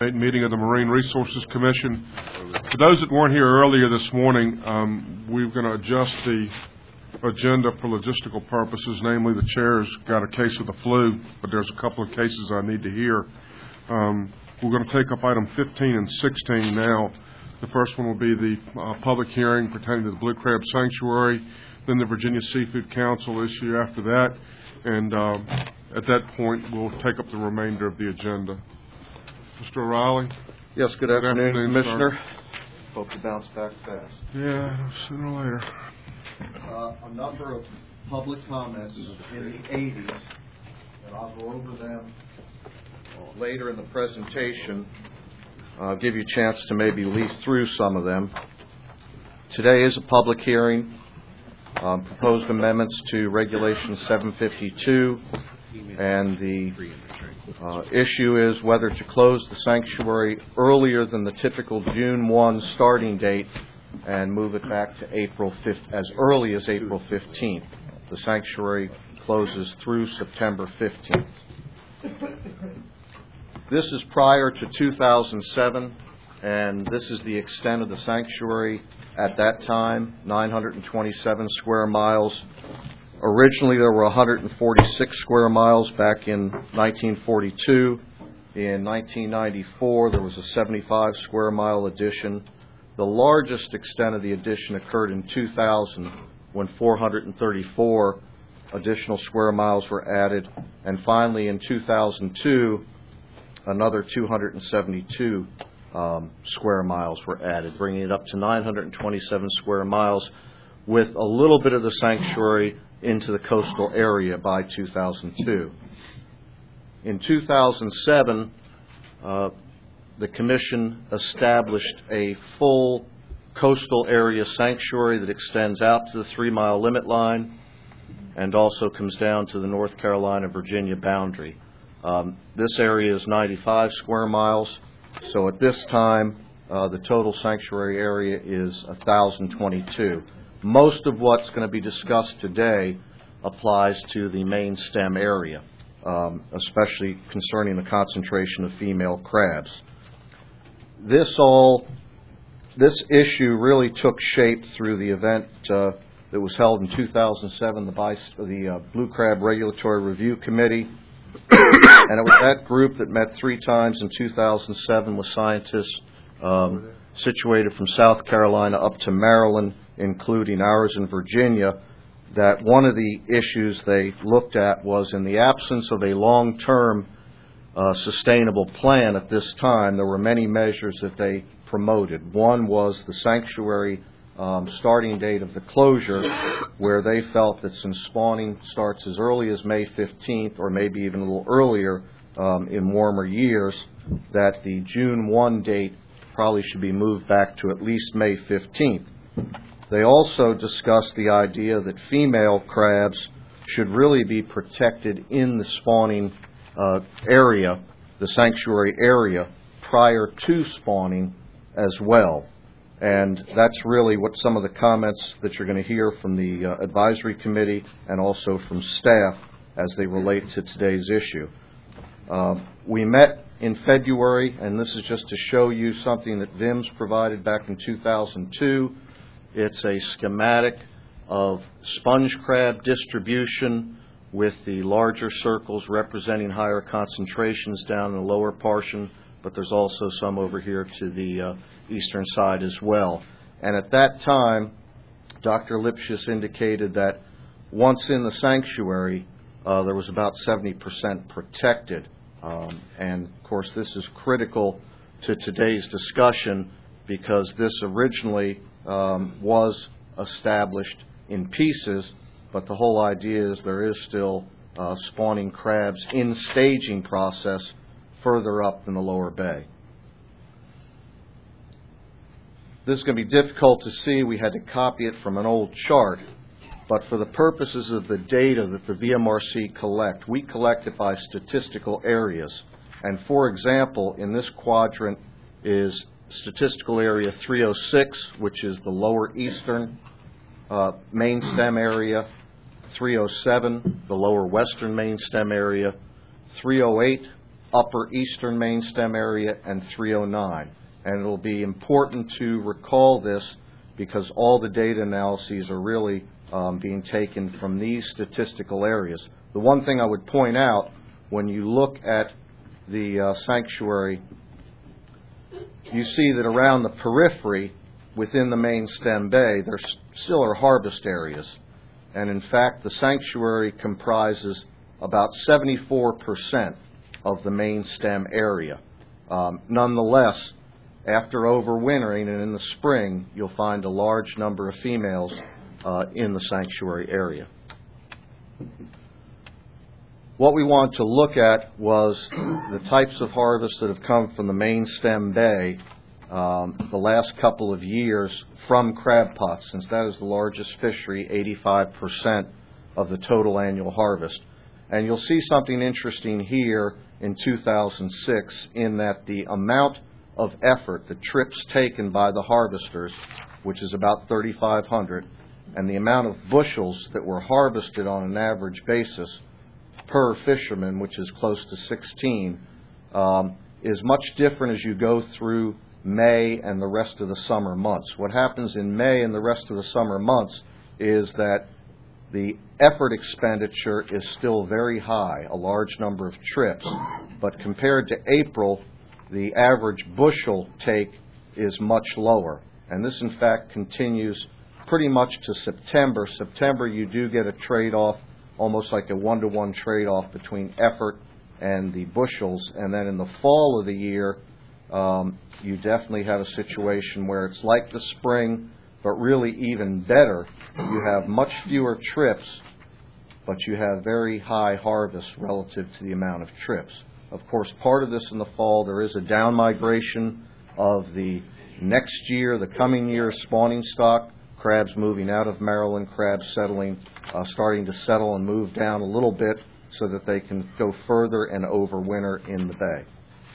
Meeting of the Marine Resources Commission. For those that weren't here earlier this morning, we're going to adjust the agenda for logistical purposes. Namely, the chair's got a case of the flu, but there's a couple of cases I need to hear. We're going to take up item 15 and 16 now. The first one will be the public hearing pertaining to the Blue Crab Sanctuary, then the Virginia Seafood Council issue after that, and at that point we'll take up the remainder of the agenda. Mr. O'Reilly? Yes, good afternoon, Commissioner. Hope you bounce back fast. Yeah, sooner or later. A number of public comments in the 80s, and I'll go over them later in the presentation. I'll give you a chance to maybe leaf through some of them. Today is a public hearing. Proposed amendments to Regulation 752, and the issue is whether to close the sanctuary earlier than the typical June 1 starting date and move it back to April 5th, as early as April 15th. The sanctuary closes through September 15th. This is prior to 2007, and this is the extent of the sanctuary at that time, 927 square miles. Originally, there were 146 square miles back in 1942. In 1994, there was a 75 square mile addition. The largest extent of the addition occurred in 2000, when 434 additional square miles were added. And finally, in 2002, another 272 square miles were added, bringing it up to 927 square miles, with a little bit of the sanctuary into the coastal area by 2002. In 2007, the Commission established a full coastal area sanctuary that extends out to the 3-mile limit line and also comes down to the North Carolina-Virginia boundary. This area is 95 square miles, so at this time, the total sanctuary area is 1,022. Most of what's going to be discussed today applies to the main stem area, especially concerning the concentration of female crabs. This issue really took shape through the event that was held in 2007, the Blue Crab Regulatory Review Committee. And it was that group that met 3 times in 2007 with scientists situated from South Carolina up to Maryland, including ours in Virginia, that one of the issues they looked at was, in the absence of a long-term sustainable plan at this time, there were many measures that they promoted. One was the sanctuary starting date of the closure, where they felt that since spawning starts as early as May 15th, or maybe even a little earlier in warmer years, that the June 1 date probably should be moved back to at least May 15th. They also discussed the idea that female crabs should really be protected in the spawning area, the sanctuary area, prior to spawning as well. And that's really what some of the comments that you're going to hear from the advisory committee and also from staff as they relate to today's issue. We met in February, and this is just to show you something that VIMS provided back in 2002. It's a schematic of sponge crab distribution, with the larger circles representing higher concentrations down in the lower portion, but there's also some over here to the eastern side as well. And at that time, Dr. Lipschitz indicated that once in the sanctuary, there was about 70% protected. And of course, this is critical to today's discussion, because this originally was established in pieces, but the whole idea is there is still spawning crabs in staging process further up in the lower bay. This is going to be difficult to see. We had to copy it from an old chart, but for the purposes of the data that the VMRC collect, we collect it by statistical areas. And for example, in this quadrant is statistical area 306, which is the lower eastern main stem area, 307, the lower western main stem area, 308, upper eastern main stem area, and 309. And it'll be important to recall this because all the data analyses are really being taken from these statistical areas. The one thing I would point out, when you look at the sanctuary, you see that around the periphery within the main stem bay, there still are harvest areas. And in fact, the sanctuary comprises about 74% of the main stem area. Nonetheless, after overwintering and in the spring, you'll find a large number of females in the sanctuary area. What we want to look at was the types of harvests that have come from the main stem bay the last couple of years from crab pots, since that is the largest fishery, 85% of the total annual harvest. And you'll see something interesting here in 2006 in that the amount of effort, the trips taken by the harvesters, which is about 3,500, and the amount of bushels that were harvested on an average basis per fisherman, which is close to 16, is much different as you go through May and the rest of the summer months. What happens in May and the rest of the summer months is that the effort expenditure is still very high, a large number of trips, but compared to April, the average bushel take is much lower. And this, in fact, continues pretty much to September. September, you do get a trade-off, almost like a one-to-one trade-off between effort and the bushels. And then in the fall of the year, you definitely have a situation where it's like the spring, but really even better. You have much fewer trips, but you have very high harvests relative to the amount of trips. Of course, part of this in the fall, there is a down migration of the next year, the coming year spawning stock, crabs moving out of Maryland, crabs settling, starting to settle and move down a little bit so that they can go further and overwinter in the bay.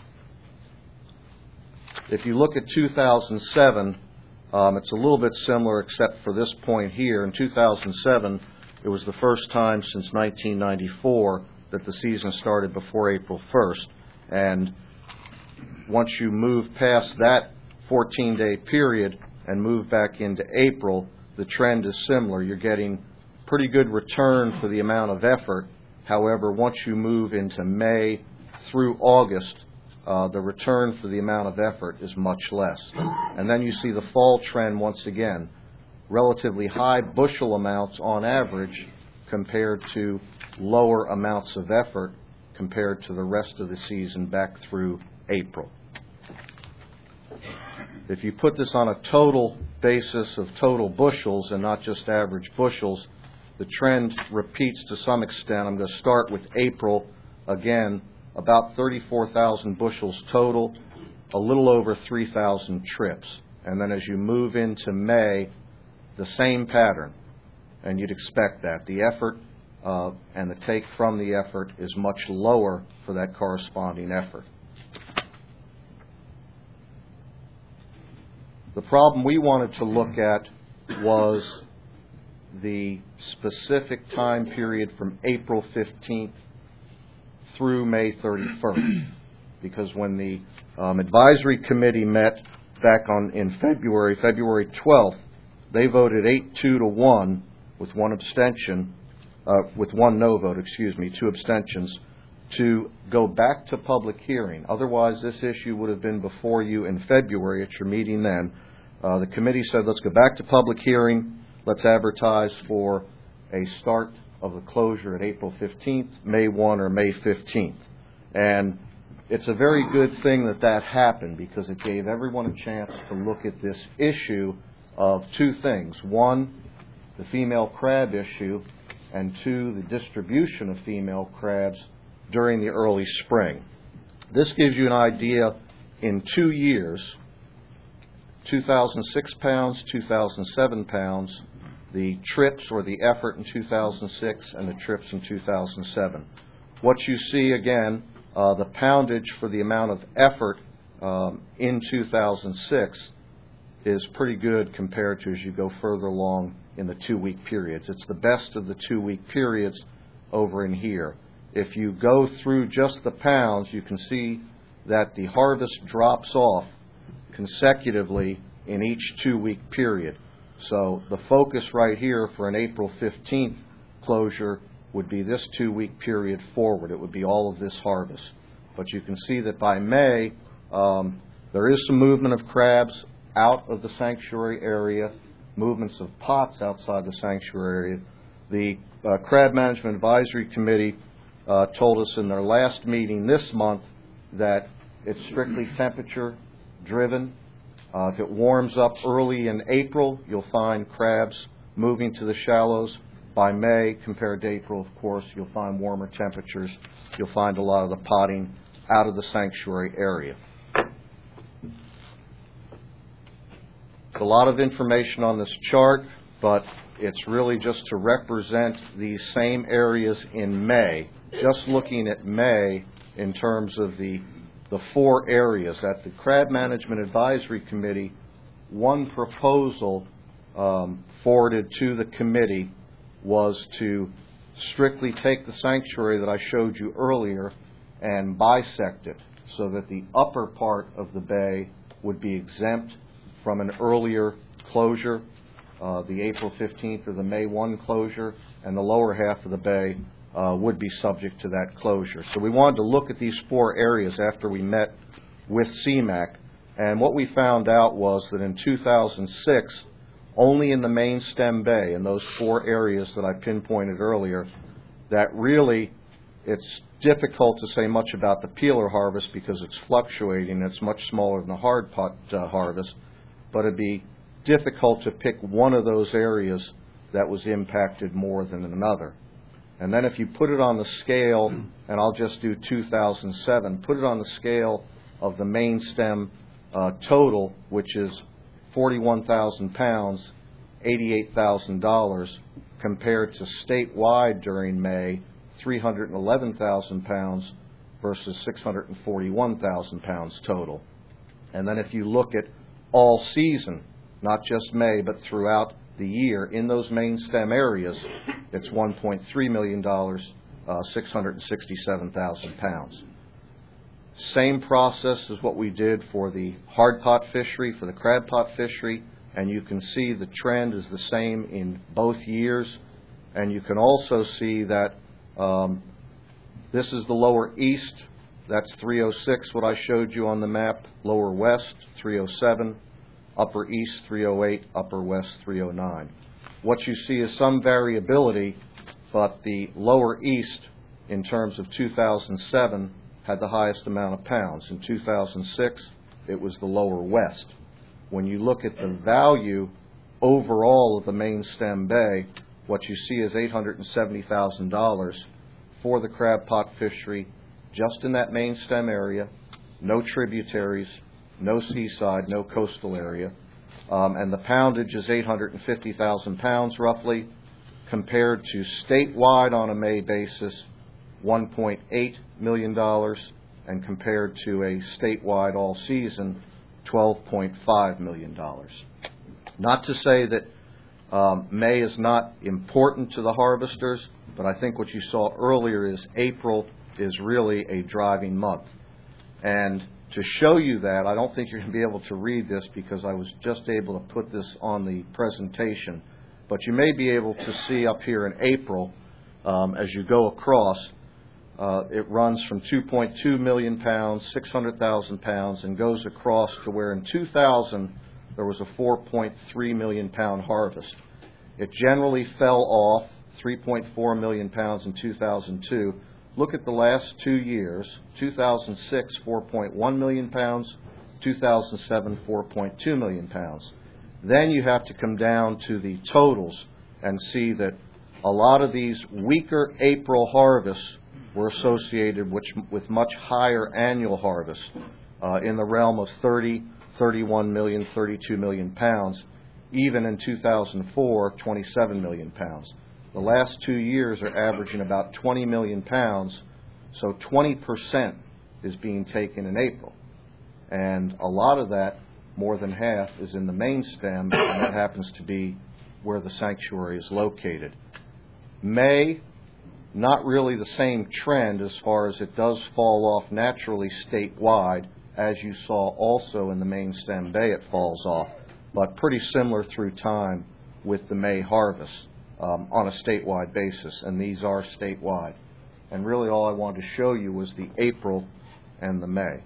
If you look at 2007, it's a little bit similar except for this point here. In 2007, it was the first time since 1994 that the season started before April 1st. And once you move past that 14-day period and move back into April, the trend is similar. You're getting pretty good return for the amount of effort. However, once you move into May through August, the return for the amount of effort is much less. And then you see the fall trend once again, relatively high bushel amounts on average compared to lower amounts of effort compared to the rest of the season back through April. If you put this on a total basis of total bushels and not just average bushels, the trend repeats to some extent. I'm going to start with April again. About 34,000 bushels total, a little over 3,000 trips. And then as you move into May, the same pattern. And you'd expect that. The effort and the take from the effort is much lower for that corresponding effort. The problem we wanted to look at was the specific time period from April 15th through May 31st, because when the advisory committee met back in February 12th, they voted 8-2-1 with one abstention, with one no vote, 2 abstentions, to go back to public hearing. Otherwise, this issue would have been before you in February at your meeting then. The committee said, let's go back to public hearing. Let's advertise for a start of the closure at April 15th, May 1, or May 15th. And it's a very good thing that that happened because it gave everyone a chance to look at this issue of two things. One, the female crab issue, and two, the distribution of female crabs during the early spring. This gives you an idea in 2 years, 2006 pounds, 2007 pounds, the trips or the effort in 2006 and the trips in 2007. What you see again, the poundage for the amount of effort in 2006 is pretty good compared to as you go further along in the 2-week periods. It's the best of the 2-week periods over in here. if you go through just the pounds, you can see that the harvest drops off consecutively in each 2-week period. So the focus right here for an April 15th closure would be this 2-week period forward. It would be all of this harvest. But you can see that by May, there is some movement of crabs out of the sanctuary area, movements of pots outside the sanctuary area. The Crab Management Advisory Committee told us in their last meeting this month that it's strictly temperature driven. If it warms up early in April, you'll find crabs moving to the shallows. By May, compared to April, of course, you'll find warmer temperatures. You'll find a lot of the potting out of the sanctuary area. A lot of information on this chart, but it's really just to represent these same areas in May. Just looking at May in terms of the 4 areas. At the Crab Management Advisory Committee, one proposal forwarded to the committee was to strictly take the sanctuary that I showed you earlier and bisect it so that the upper part of the bay would be exempt from an earlier closure, the April 15th or the May 1 closure, and the lower half of the bay would be subject to that closure. So we wanted to look at these 4 areas after we met with CMAQ, and what we found out was that in 2006, only in the main stem bay, in those 4 areas that I pinpointed earlier, that really it's difficult to say much about the peeler harvest because it's fluctuating. It's much smaller than the hard pot harvest, but it'd be difficult to pick one of those areas that was impacted more than another. And then if you put it on the scale, and I'll just do 2007, put it on the scale of the main stem total, which is 41,000 pounds, $88,000, compared to statewide during May, 311,000 pounds versus 641,000 pounds total. And then if you look at all season, not just May, but throughout the year, in those main stem areas, it's $1.3 million, 667,000 pounds. Same process as what we did for the hard pot fishery, for the crab pot fishery, and you can see the trend is the same in both years. And you can also see that this is the lower east, that's 306, what I showed you on the map, lower west, 307, upper east, 308, upper west, 309. What you see is some variability, but the lower east, in terms of 2007, had the highest amount of pounds. In 2006, it was the lower west. When you look at the value overall of the main stem bay, what you see is $870,000 for the crab pot fishery, just in that main stem area, no tributaries, no seaside, no coastal area. And the poundage is 850,000 pounds roughly, compared to statewide on a May basis, $1.8 million, and compared to a statewide all season, $12.5 million. Not to say that May is not important to the harvesters, but I think what you saw earlier is April is really a driving month. And to show you that, I don't think you're going to be able to read this because I was just able to put this on the presentation, but you may be able to see up here in April, as you go across, it runs from 2.2 million pounds, 600,000 pounds, and goes across to where in 2000 there was a 4.3 million pound harvest. It generally fell off 3.4 million pounds in 2002. Look at the last 2 years, 2006, 4.1 million pounds, 2007, 4.2 million pounds. Then you have to come down to the totals and see that a lot of these weaker April harvests were associated with much higher annual harvests in the realm of 30, 31 million, 32 million pounds. Even in 2004, 27 million pounds. The last 2 years are averaging about 20 million pounds, so 20% is being taken in April. And a lot of that, more than half, is in the main stem, and that happens to be where the sanctuary is located. May, not really the same trend as far as it does fall off naturally statewide, as you saw also in the main stem Bay it falls off, but pretty similar through time with the May harvest on a statewide basis, and these are statewide. And really all I wanted to show you was the April and the May.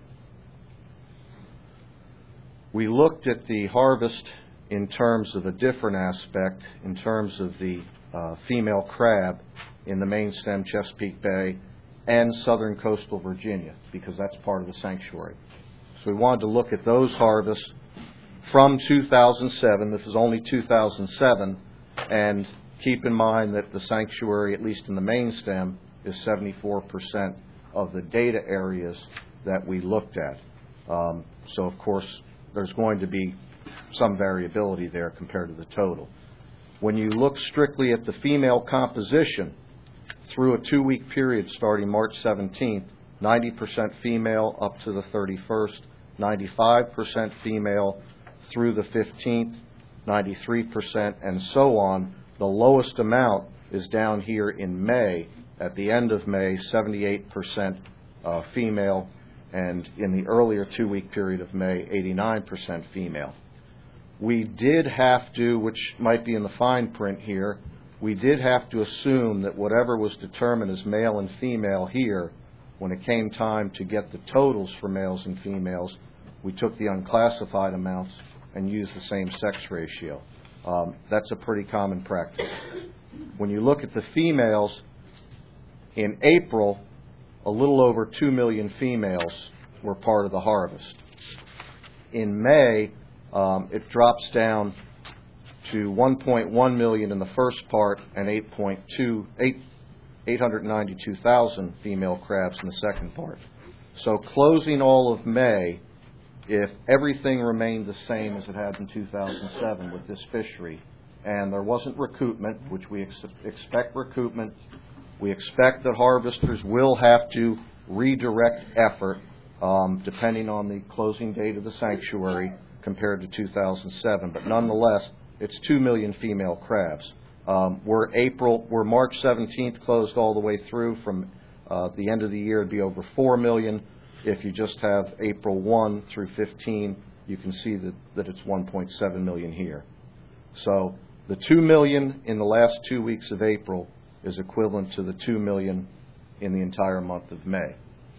We looked at the harvest in terms of a different aspect, in terms of the female crab in the main stem Chesapeake Bay and southern coastal Virginia, because that's part of the sanctuary. So we wanted to look at those harvests from 2007. This is only 2007, and keep in mind that the sanctuary, at least in the main stem, is 74% of the data areas that we looked at. So, of course, there's going to be some variability there compared to the total. When you look strictly at the female composition through a 2-week period starting March 17th, 90% female up to the 31st, 95% female through the 15th, 93%, and so on. The lowest amount is down here in May. At the end of May, 78% female, and in the earlier 2-week period of May, 89% female. We did have to, which might be in the fine print here, we did have to assume that whatever was determined as male and female here, when it came time to get the totals for males and females, we took the unclassified amounts and used the same sex ratio. That's a pretty common practice. When you look at the females, in April, a little over 2 million females were part of the harvest. In May, it drops down to 1.1 million in the first part and 892,000 female crabs in the second part. So closing all of May, if everything remained the same as it had in 2007 with this fishery, and there wasn't recoupment, which we expect recoupment, we expect that harvesters will have to redirect effort depending on the closing date of the sanctuary compared to 2007. But nonetheless, it's 2 million female crabs. We're March 17th closed all the way through. From the end of the year, it'd be over 4 million. If you just have April 1 through 15, you can see that it's 1.7 million here. So the 2 million in the last 2 weeks of April is equivalent to the 2 million in the entire month of May.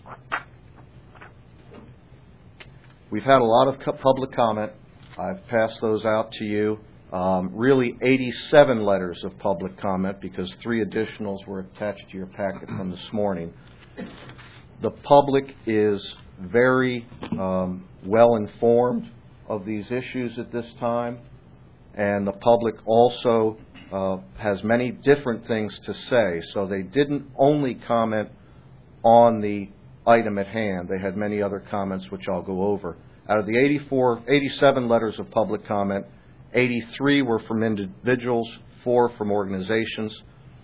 We've had a lot of public comment. I've passed those out to you. Really 87 letters of public comment, because 3 additionals were attached to your packet from this morning. The public is very well informed of these issues at this time, and the public also has many different things to say. So they didn't only comment on the item at hand. They had many other comments, which I'll go over. Out of the 87 letters of public comment, 83 were from individuals, 4 from organizations.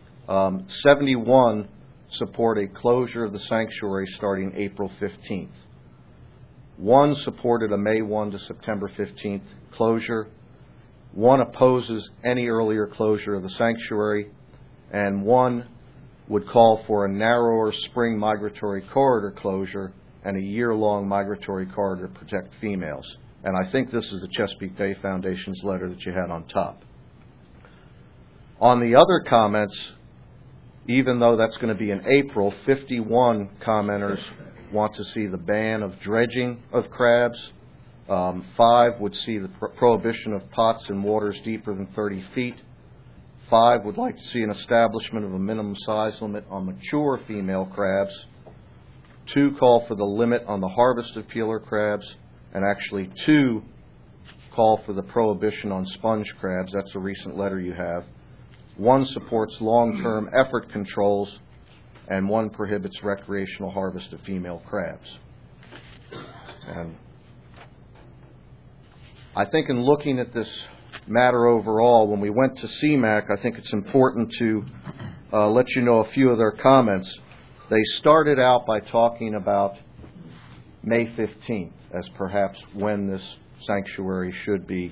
71 support a closure of the sanctuary starting April 15th. 1 supported a May 1 to September 15th closure. 1 opposes any earlier closure of the sanctuary, and 1 would call for a narrower spring migratory corridor closure and a year-long migratory corridor to protect females. And I think this is the Chesapeake Bay Foundation's letter that you had on top. On the other comments, even though that's going to be in April, 51 commenters want to see the ban of dredging of crabs. 5 would see the prohibition of pots in waters deeper than 30 feet. 5 would like to see an establishment of a minimum size limit on mature female crabs. 2 call for the limit on the harvest of peeler crabs, and actually 2 call for the prohibition on sponge crabs. That's a recent letter you have. 1 supports long-term effort controls, and 1 prohibits recreational harvest of female crabs. And I think in looking at this matter overall, when we went to CMAQ, I think it's important to let you know a few of their comments. They started out by talking about May 15th as perhaps when this sanctuary should be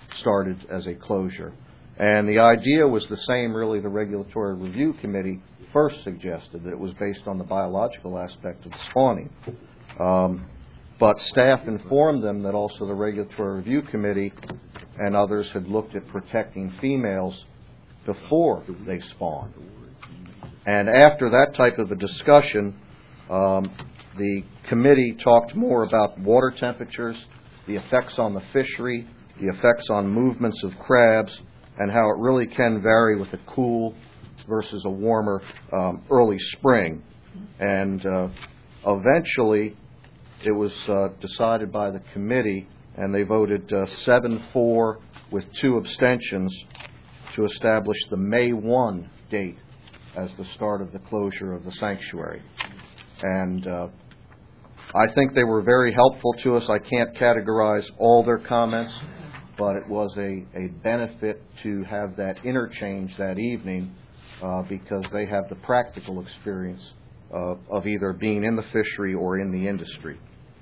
started as a closure. And the idea was the same, really, the Regulatory Review Committee first suggested, that it was based on the biological aspect of the spawning. But staff informed them that also the Regulatory Review Committee and others had looked at protecting females before they spawn. And after that type of a discussion, the committee talked more about water temperatures, the effects on the fishery, the effects on movements of crabs, and how it really can vary with a cool versus a warmer early spring. And eventually, it was decided by the committee, and they voted 7-4 with 2 abstentions to establish the May 1 date as the start of the closure of the sanctuary. And I think they were very helpful to us. I can't categorize all their comments, but it was a benefit to have that interchange that evening because they have the practical experience of either being in the fishery or in the industry.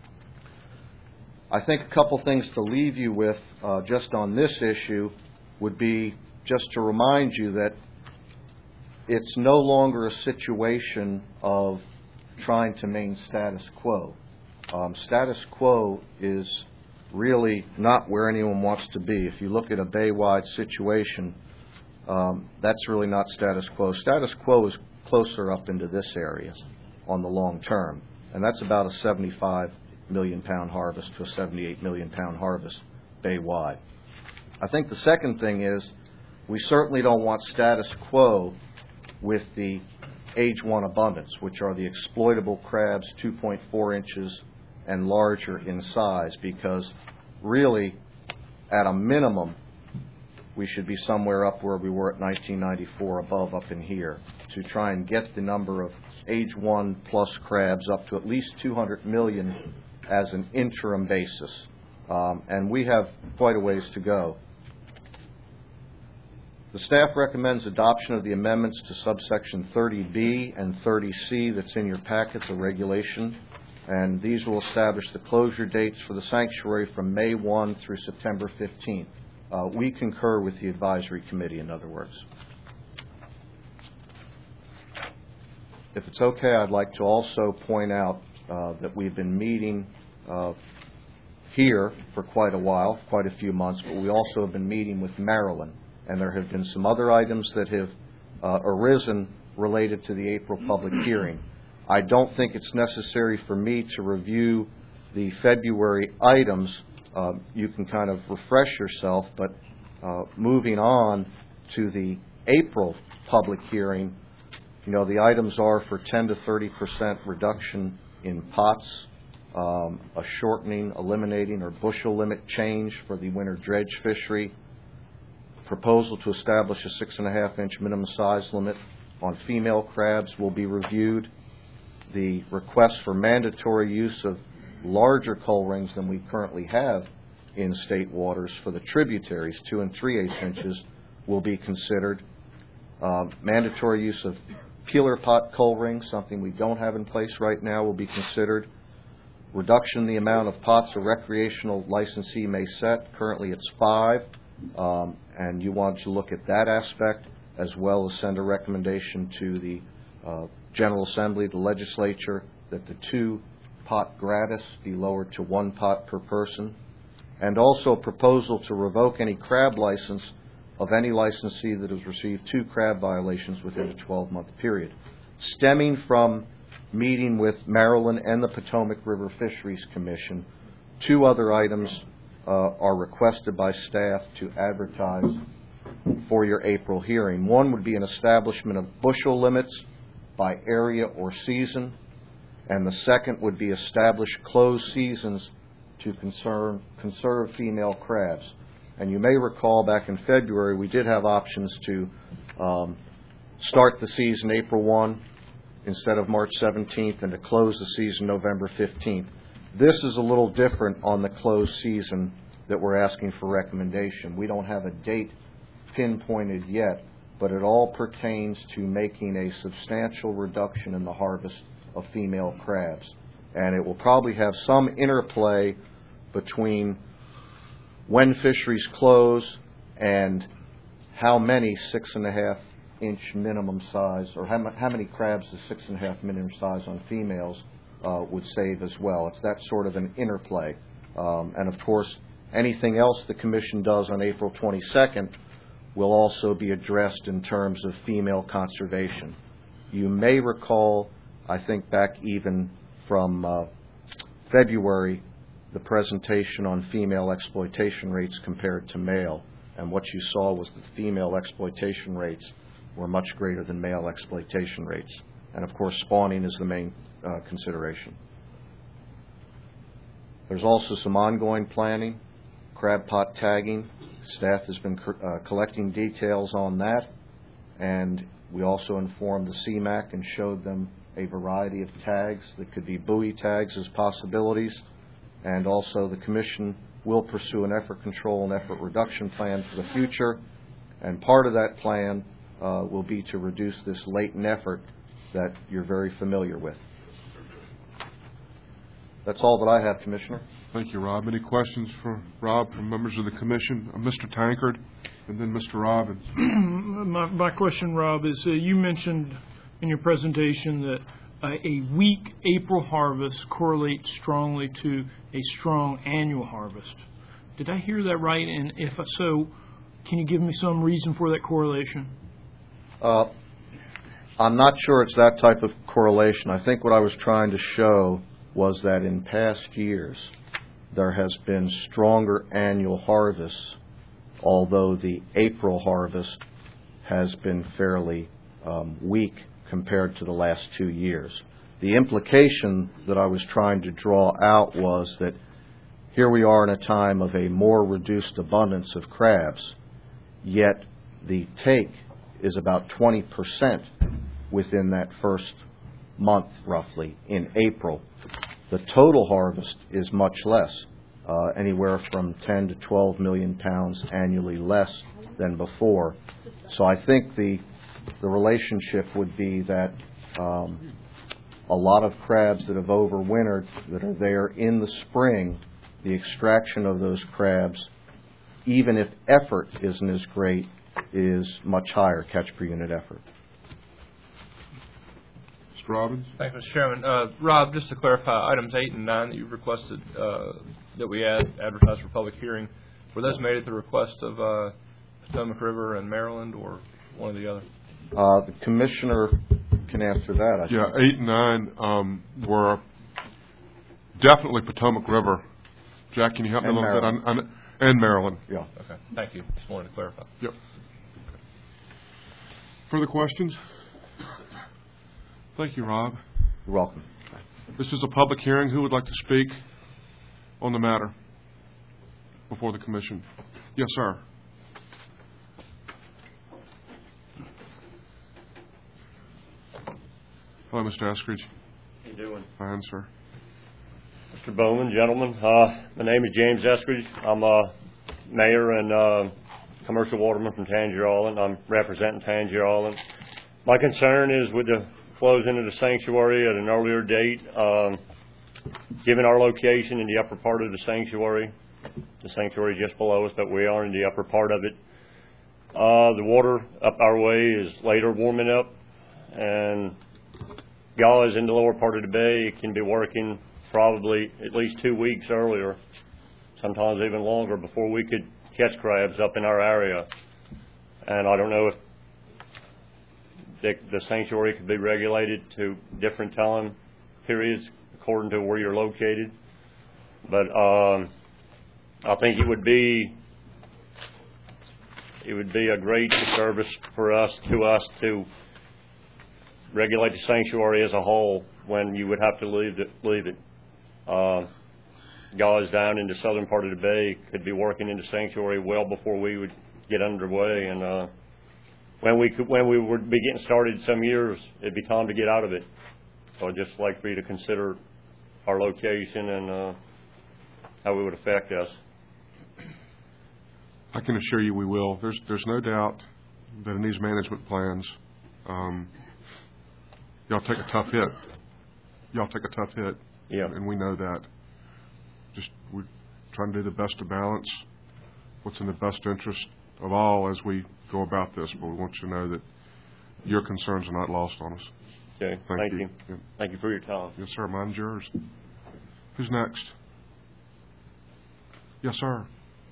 I think a couple things to leave you with just on this issue would be just to remind you that it's no longer a situation of trying to maintain status quo. Status quo is really not where anyone wants to be. If you look at a bay-wide situation, that's really not status quo. Status quo is closer up into this area on the long term, and that's about a 75 million pound harvest to a 78 million pound harvest bay-wide. I think the second thing is we certainly don't want status quo with the age 1 abundance, which are the exploitable crabs 2.4 inches and larger in size, because really, at a minimum, we should be somewhere up where we were at 1994, above up in here, to try and get the number of age 1 plus crabs up to at least 200 million as an interim basis. And we have quite a ways to go. The staff recommends adoption of the amendments to subsection 30B and 30C that's in your packets of regulation, and these will establish the closure dates for the sanctuary from May 1 through September 15th. We concur with the advisory committee, in other words. If it's okay, I'd like to also point out that we've been meeting here for quite a while, quite a few months, but we also have been meeting with Maryland. And there have been some other items that have arisen related to the April public hearing. I don't think it's necessary for me to review the February items. You can kind of refresh yourself, but moving on to the April public hearing, you know, the items are for 10 to 30% reduction in pots, a shortening, eliminating, or bushel limit change for the winter dredge fishery, proposal to establish a 6.5-inch minimum size limit on female crabs will be reviewed. The request for mandatory use of larger coal rings than we currently have in state waters for the tributaries, 2 3/8 inches, will be considered. Mandatory use of peeler pot coal rings, something we don't have in place right now, will be considered. Reduction in the amount of pots a recreational licensee may set. Currently it's 5. And you want to look at that aspect, as well as send a recommendation to the General Assembly, the legislature, that the 2-pot gratis be lowered to 1 pot per person, and also a proposal to revoke any crab license of any licensee that has received 2 crab violations within a 12-month period. Stemming from meeting with Maryland and the Potomac River Fisheries Commission, 2 other items are requested by staff to advertise for your April hearing. One would be an establishment of bushel limits by area or season, and the second would be establish closed seasons to conserve female crabs. And you may recall back in February we did have options to start the season April 1 instead of March 17th and to close the season November 15th. This is a little different on the closed season that we're asking for recommendation. We don't have a date pinpointed yet, but it all pertains to making a substantial reduction in the harvest of female crabs. And it will probably have some interplay between when fisheries close and how many 6.5 inch minimum size, or how many crabs the 6.5 minimum size on females would save as well. It's that sort of an interplay. And of course, anything else the Commission does on April 22nd will also be addressed in terms of female conservation. You may recall, I think back even from February, the presentation on female exploitation rates compared to male. And what you saw was that female exploitation rates were much greater than male exploitation rates. And of course, spawning is the main consideration. There's also some ongoing planning, crab pot tagging. Staff has been collecting details on that, and we also informed the CMAC and showed them a variety of tags that could be buoy tags as possibilities, and also the Commission will pursue an effort control and effort reduction plan for the future, and part of that plan will be to reduce this latent effort that you're very familiar with. That's all that I have, Commissioner. Thank you, Rob. Any questions for Rob from members of the Commission? Mr. Tankard and then Mr. Robbins. My question, Rob, is you mentioned in your presentation that a weak April harvest correlates strongly to a strong annual harvest. Did I hear that right? And if so, can you give me some reason for that correlation? I'm not sure it's that type of correlation. I think what I was trying to show was that in past years, there has been stronger annual harvests, although the April harvest has been fairly weak compared to the last 2 years. The implication that I was trying to draw out was that here we are in a time of a more reduced abundance of crabs, yet the take is about 20% within that first month, roughly, in April. The total harvest is much less, anywhere from 10 to 12 million pounds annually less than before. So I think the relationship would be that a lot of crabs that have overwintered, that are there in the spring, the extraction of those crabs, even if effort isn't as great, is much higher catch per unit effort. Mr. Robbins? Thank you, Mr. Chairman. Rob, just to clarify, items 8 and 9 that you requested that we advertise for public hearing, were those made at the request of Potomac River and Maryland, or one or the other? The Commissioner can answer that. I think. 8 and 9 were definitely Potomac River. Jack, can you help me a little bit? And Maryland. Yeah. Okay, thank you. Just wanted to clarify. Yep. Further questions? Thank you, Rob. You're welcome. This is a public hearing. Who would like to speak on the matter before the Commission? Yes, sir. Hello, Mr. Eskridge. How you doing? Fine, sir. Mr. Bowman, gentlemen. My name is James Eskridge. I'm mayor and commercial waterman from Tangier Island. I'm representing Tangier Island. My concern is with the flows into the sanctuary at an earlier date. Given our location in the upper part of the sanctuary just below us, but we are in the upper part of it. The water up our way is later warming up, and guys in the lower part of the bay can be working probably at least 2 weeks earlier, sometimes even longer, before we could catch crabs up in our area. And I don't know if the sanctuary could be regulated to different time periods according to where you're located. But I think it would be a great service for us to regulate the sanctuary as a whole when you would have to leave it. Guys down in the southern part of the bay could be working in the sanctuary well before we would get underway, and when we would be getting started some years, it'd be time to get out of it. So I'd just like for you to consider our location and how it would affect us. I can assure you we will. There's no doubt that in these management plans, y'all take a tough hit. Yeah. And we know that. Just we're trying to do the best to balance what's in the best interest of all as we go about this. But we want you to know that your concerns are not lost on us. Okay, Thank you. Yeah. Thank you for your time. Yes, sir. Mine's yours. Who's next? Yes, sir.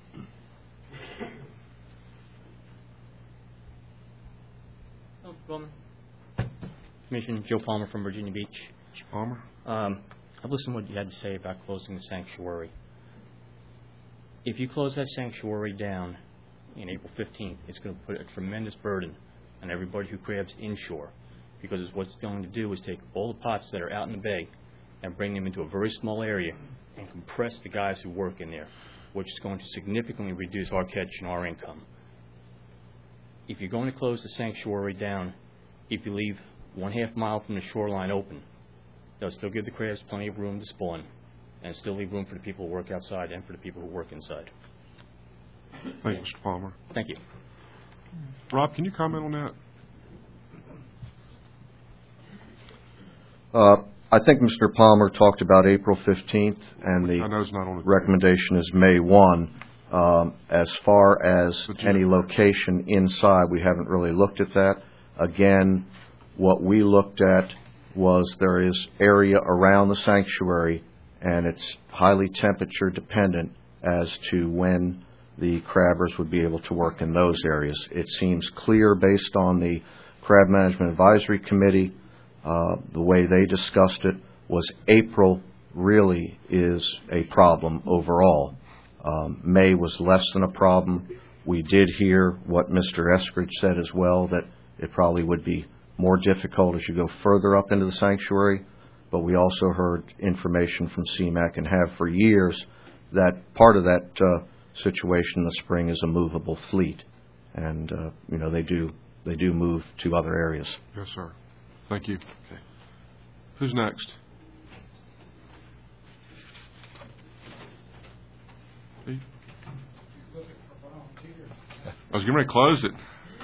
Commissioner Joe Palmer from Virginia Beach. Mr. Palmer? I've listened to what you had to say about closing the sanctuary. If you close that sanctuary down in April 15th, it's going to put a tremendous burden on everybody who crabs inshore, because what it's going to do is take all the pots that are out in the bay and bring them into a very small area and compress the guys who work in there, which is going to significantly reduce our catch and our income. If you're going to close the sanctuary down, if you leave 1/2 mile from the shoreline open, they'll still give the crabs plenty of room to spawn and still leave room for the people who work outside and for the people who work inside. Thank you, Mr. Palmer. Thank you. Rob, can you comment on that? I think Mr. Palmer talked about April 15th, and I know it's not on the recommendation is May 1. As far as any location inside, we haven't really looked at that. Again, what we looked at was there is area around the sanctuary, and it's highly temperature dependent as to when the crabbers would be able to work in those areas. It seems clear based on the Crab Management Advisory Committee, the way they discussed it was April really is a problem overall. May was less than a problem. We did hear what Mr. Eskridge said as well, that it probably would be more difficult as you go further up into the sanctuary, but we also heard information from CMAQ and have for years that part of that situation in the spring is a movable fleet, and they do move to other areas. Yes, sir. Thank you. Okay. Who's next? Steve? I was getting ready to close it.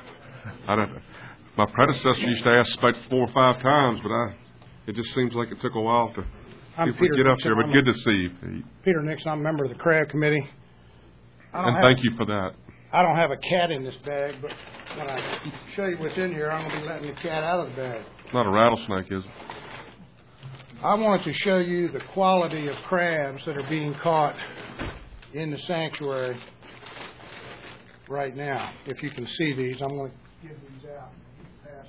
My predecessor used to ask about 4 or 5 times, but it just seems like it took a while to get up there. But good to see you. Peter Nixon, I'm a member of the Crab Committee. And thank you for that. I don't have a cat in this bag, but when I show you what's in here, I'm going to be letting the cat out of the bag. Not a rattlesnake, is it? I want to show you the quality of crabs that are being caught in the sanctuary right now. If you can see these, I'm going to give these out and pass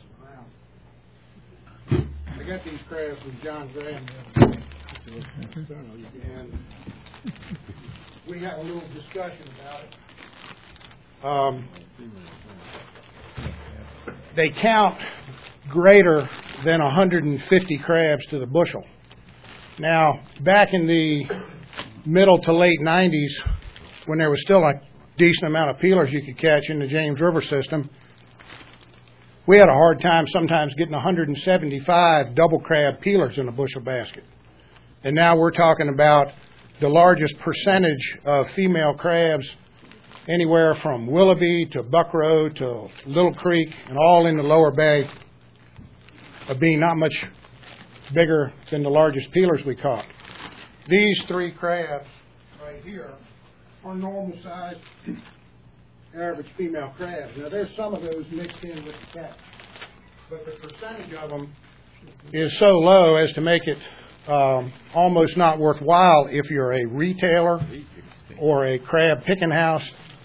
them around. I got these crabs from John Graham the other day. And we had a little discussion about it. They count greater than 150 crabs to the bushel. Now, back in the middle to late 90s, when there was still a decent amount of peelers you could catch in the James River system, we had a hard time sometimes getting 175 double crab peelers in a bushel basket. And now we're talking about the largest percentage of female crabs anywhere from Willoughby to Buckroe to Little Creek and all in the lower bay of being not much bigger than the largest peelers we caught. These 3 crabs right here are normal sized average female crabs. Now there's some of those mixed in with the catch, but the percentage of them is so low as to make it almost not worthwhile if you're a retailer or a crab picking house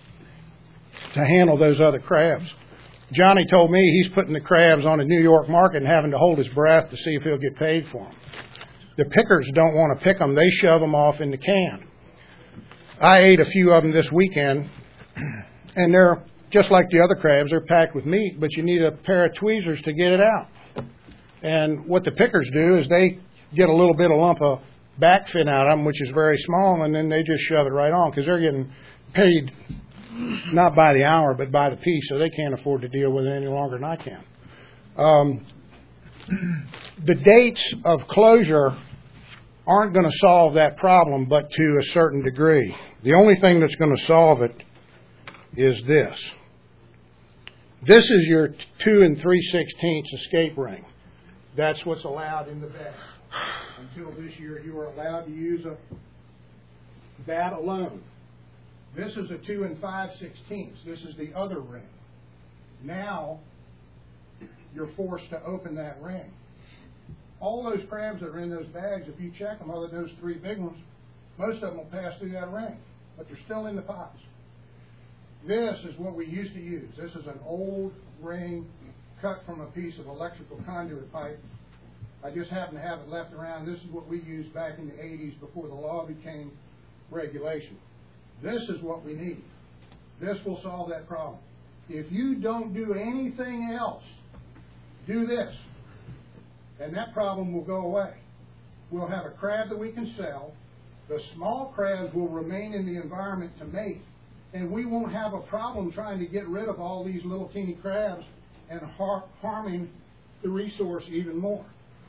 to handle those other crabs. Johnny told me he's putting the crabs on the New York market and having to hold his breath to see if he'll get paid for them. The pickers don't want to pick them. They shove them off in the can. I ate a few of them this weekend, and they're just like the other crabs. They're packed with meat, but you need a pair of tweezers to get it out. And what the pickers do is they get a little bit of lump of back fin out of them, which is very small, and then they just shove it right on because they're getting paid not by the hour, but by the piece, so they can't afford to deal with it any longer than I can. The dates of closure aren't going to solve that problem, but to a certain degree. The only thing that's going to solve it is this. This is your 2 3/16 escape ring. That's what's allowed in the bay. Until this year, you were allowed to use that alone. This is a 2 5/16. This is the other ring. Now, you're forced to open that ring. All those crabs that are in those bags, if you check them, other than those 3 big ones, most of them will pass through that ring, but they're still in the pots. This is what we used to use. This is an old ring cut from a piece of electrical conduit pipe. I just happen to have it left around. This is what we used back in the 80s before the law became regulation. This is what we need. This will solve that problem. If you don't do anything else, do this, and that problem will go away. We'll have a crab that we can sell. The small crabs will remain in the environment to mate, and we won't have a problem trying to get rid of all these little teeny crabs and harming the resource even more.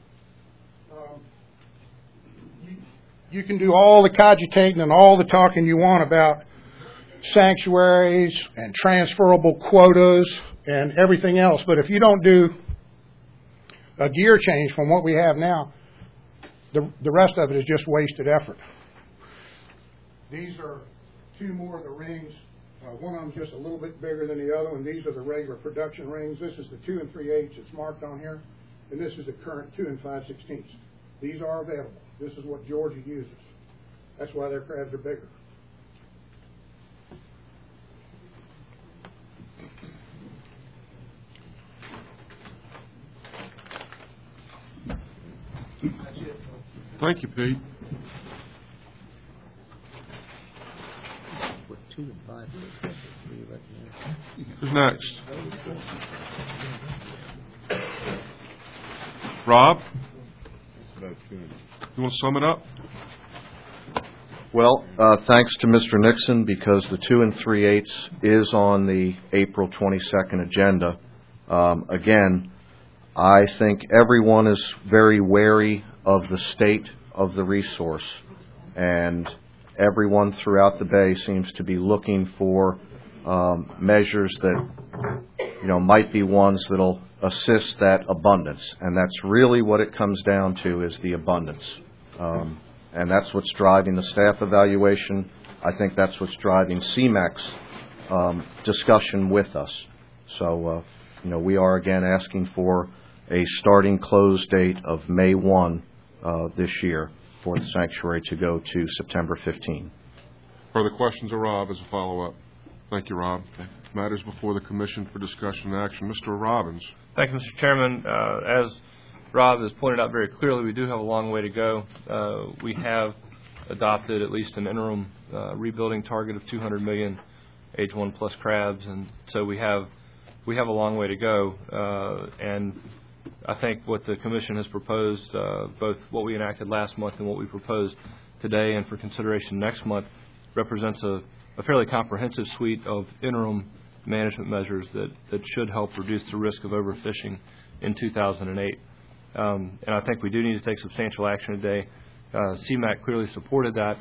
You can do all the cogitating and all the talking you want about sanctuaries and transferable quotas and everything else, but if you don't do a gear change from what we have now, the rest of it is just wasted effort. These are 2 more of the rings. One of them just a little bit bigger than the other one. These are the regular production rings. This is the 2 3/8 that's marked on here, and this is the current 2 5/16. These are available. This is what Georgia uses. That's why their crabs are bigger. Thank you, Pete. Who's next? Rob? You want to sum it up? Well, thanks to Mr. Nixon, because the 2 3/8 is on the April 22nd agenda. Again, I think everyone is very wary of the state of the resource, and everyone throughout the Bay seems to be looking for measures that, might be ones that'll assist that abundance, and that's really what it comes down to, is the abundance. And that's what's driving the staff evaluation. I think that's what's driving CMAQ's discussion with us. So, we are again asking for a starting close date of May 1 this year for the sanctuary to go to September 15. Further questions of Rob as a follow-up? Thank you, Rob. Matters before the Commission for discussion and action. Mr. Robbins. Thank you, Mr. Chairman. As Rob has pointed out very clearly, we do have a long way to go. We have adopted at least an interim rebuilding target of 200 million age 1 plus crabs, and so we have a long way to go. And I think what the Commission has proposed, both what we enacted last month and what we proposed today and for consideration next month, represents a fairly comprehensive suite of interim management measures that should help reduce the risk of overfishing in 2008. And I think we do need to take substantial action today. CMAQ clearly supported that.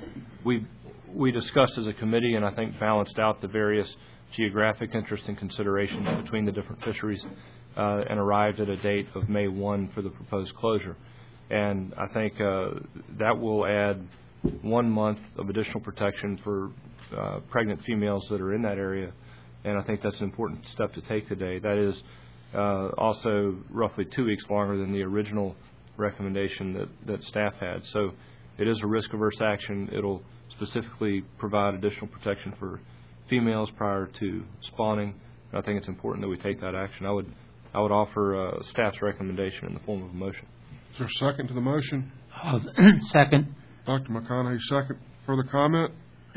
We discussed as a committee and I think balanced out the various geographic interests and considerations between the different fisheries and arrived at a date of May 1 for the proposed closure. And I think that will add 1 month of additional protection for pregnant females that are in that area, and I think that's an important step to take today. That is also roughly 2 weeks longer than the original recommendation that staff had. So it is a risk-averse action. It'll specifically provide additional protection for females prior to spawning. And I think it's important that we take that action. I would offer staff's recommendation in the form of a motion. Is there a second to the motion? Second. Dr. McConaughey, second. Further comment?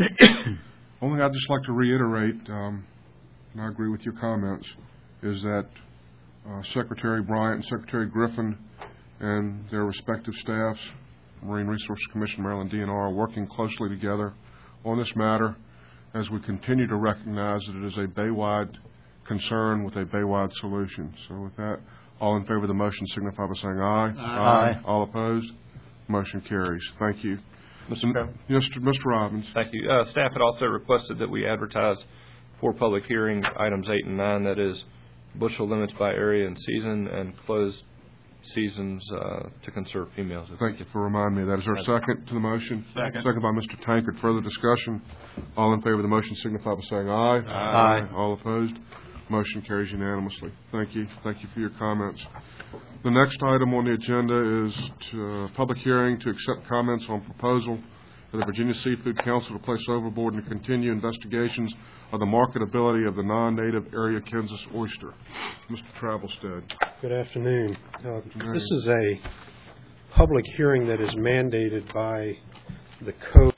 Only I'd just like to reiterate, and I agree with your comments, is that Secretary Bryant and Secretary Griffin and their respective staffs, Marine Resources Commission, Maryland DNR, are working closely together on this matter as we continue to recognize that it is a Bay-wide concern with a Bay-wide solution. So with that, all in favor of the motion signify by saying aye. Aye. All opposed? Motion carries. Thank you. Mr. Chairman? Mr. Robbins. Thank you. Staff had also requested that we advertise for public hearing items 8 and 9, that is bushel limits by area and season and closed seasons to conserve females. Thank you for reminding me of that. Is there a second to the motion? Second. Second by Mr. Tankard. Further discussion? All in favor of the motion signify by saying aye. Aye. All opposed? Motion carries unanimously. Thank you. Thank you for your comments. The next item on the agenda is public hearing to accept comments on proposal of the Virginia Seafood Council to place overboard and continue investigations of the marketability of the non-native area Kansas oyster. Mr. Travelstead. Good afternoon. This is a public hearing that is mandated by the code